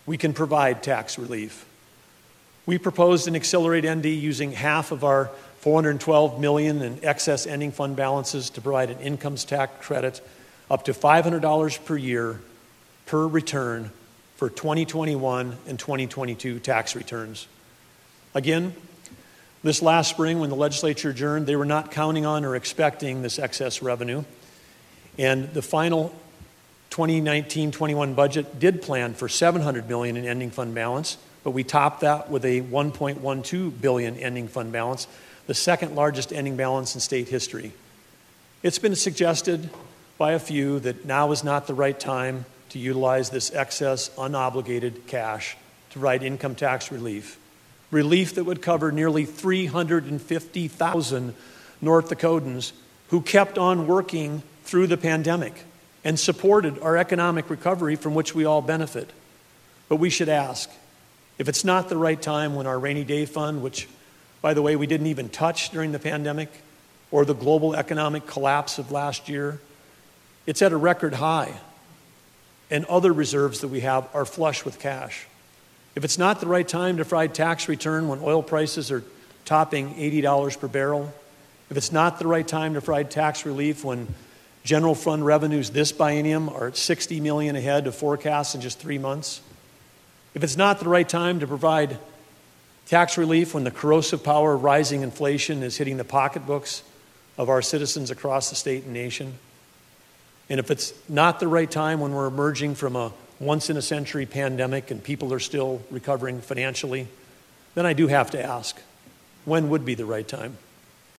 we can provide tax relief. We proposed an Accelerate ND using half of our $412 million in excess ending fund balances to provide an income tax credit up to $500 per year per return for 2021 and 2022 tax returns. Again, this last spring when the legislature adjourned, they were not counting on or expecting this excess revenue. And the final 2019-21 budget did plan for $700 million in ending fund balance, but we topped that with a $1.12 billion ending fund balance, the second largest ending balance in state history. It's been suggested by a few that now is not the right time to utilize this excess unobligated cash to provide income tax relief. Relief that would cover nearly 350,000 North Dakotans who kept on working through the pandemic and supported our economic recovery from which we all benefit. But we should ask, if it's not the right time when our rainy day fund, which, by the way, we didn't even touch during the pandemic, or the global economic collapse of last year, it's at a record high, and other reserves that we have are flush with cash. If it's not the right time to provide tax return when oil prices are topping $80 per barrel, if it's not the right time to provide tax relief when general fund revenues this biennium are at $60 million ahead of forecasts in just 3 months, if it's not the right time to provide tax relief when the corrosive power of rising inflation is hitting the pocketbooks of our citizens across the state and nation, and if it's not the right time when we're emerging from a once-in-a-century pandemic and people are still recovering financially, then I do have to ask, when would be the right time?